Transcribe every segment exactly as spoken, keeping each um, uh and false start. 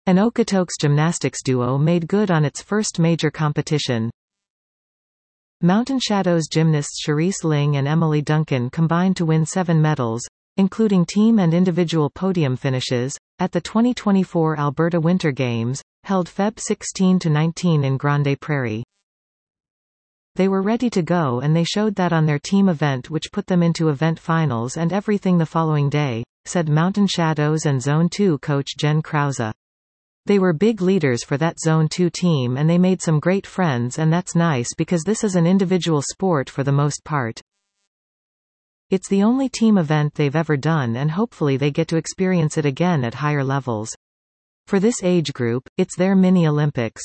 An Okotoks gymnastics duo made good on its first major competition. Mountain Shadows gymnasts Cherise Ling and Emily Duncan combined to win seven medals, including team and individual podium finishes, at the twenty twenty-four Alberta Winter Games, held February sixteenth to nineteenth in Grande Prairie. They were ready to go and they showed that on their team event, which put them into event finals and everything the following day, said Mountain Shadows and Zone two coach Jen Krause. They were big leaders for that Zone two team and they made some great friends, and that's nice because this is an individual sport for the most part. It's the only team event they've ever done and hopefully they get to experience it again at higher levels. For this age group, it's their mini Olympics.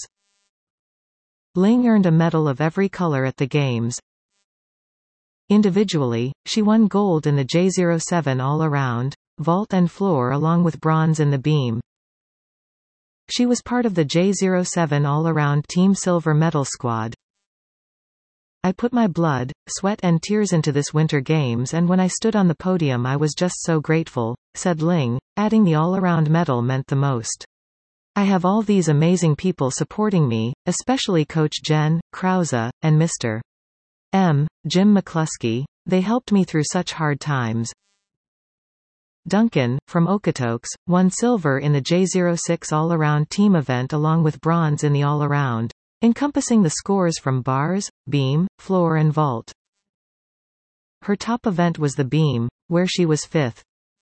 Ling earned a medal of every color at the Games. Individually, she won gold in the J zero seven all-around, vault and floor along with bronze in the beam. She was part of the J zero seven all-around team silver medal squad. I put my blood, sweat and tears into this Winter Games, and when I stood on the podium I was just so grateful, said Ling, adding the all-around medal meant the most. I have all these amazing people supporting me, especially Coach Jen Krause, and Mister M. Jim McCluskey. They helped me through such hard times. Duncan, from Okotoks, won silver in the J zero six all-around team event along with bronze in the all-around, encompassing the scores from bars, beam, floor and vault. Her top event was the beam, where she was fifth.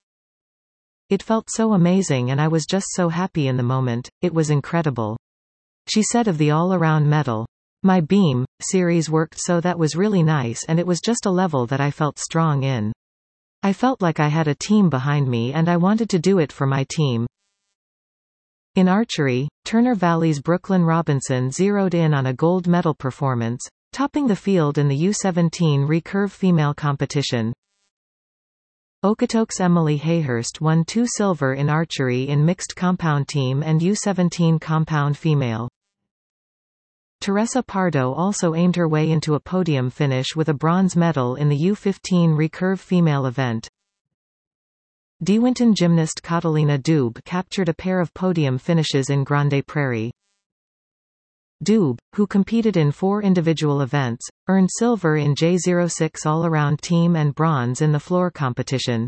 It felt so amazing and I was just so happy in the moment, it was incredible. She said of the all-around medal, "My beam series worked, so that was really nice, and it was just a level that I felt strong in. I felt like I had a team behind me and I wanted to do it for my team." In archery, Turner Valley's Brooklyn Robinson zeroed in on a gold medal performance, topping the field in the U seventeen recurve female competition. Okotoks' Emily Hayhurst won two silver in archery in mixed compound team and U seventeen compound female. Teresa Pardo also aimed her way into a podium finish with a bronze medal in the U fifteen recurve female event. DeWinton gymnast Catalina Dube captured a pair of podium finishes in Grande Prairie. Dube, who competed in four individual events, earned silver in J zero six all-around team and bronze in the floor competition.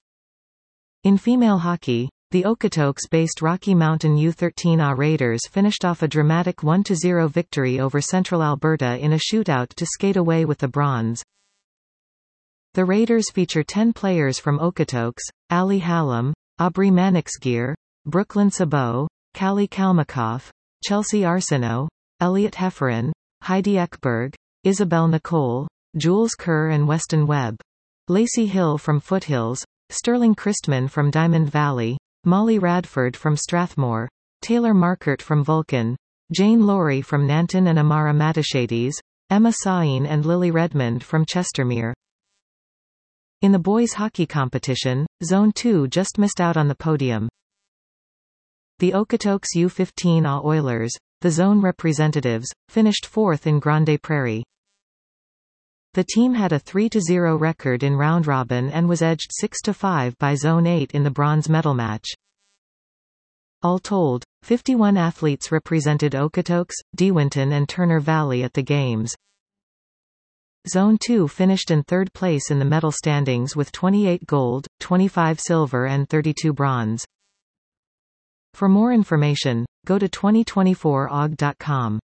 In female hockey, the Okotoks-based Rocky Mountain U thirteen A Raiders finished off a dramatic one to zero victory over Central Alberta in a shootout to skate away with the bronze. The Raiders feature ten players from Okotoks: Ali Hallam, Aubrey Mannixgear, Brooklyn Sabot, Callie Kalmakoff, Chelsea Arsenault, Elliot Hefferon, Heidi Ekberg, Isabel Nicole, Jules Kerr and Weston Webb, Lacey Hill from Foothills, Sterling Christman from Diamond Valley, Molly Radford from Strathmore, Taylor Markert from Vulcan, Jane Laurie from Nanton and Amara Matashedes, Emma Sain and Lily Redmond from Chestermere. In the boys' hockey competition, Zone two just missed out on the podium. The Okotoks U fifteen A Oilers, the zone representatives, finished fourth in Grande Prairie. The team had a three to zero record in round robin and was edged six to five by Zone eight in the bronze medal match. All told, fifty-one athletes represented Okotoks, DeWinton and Turner Valley at the Games. Zone two finished in third place in the medal standings with twenty-eight gold, twenty-five silver and thirty-two bronze. For more information, go to twenty twenty-four O G dot com.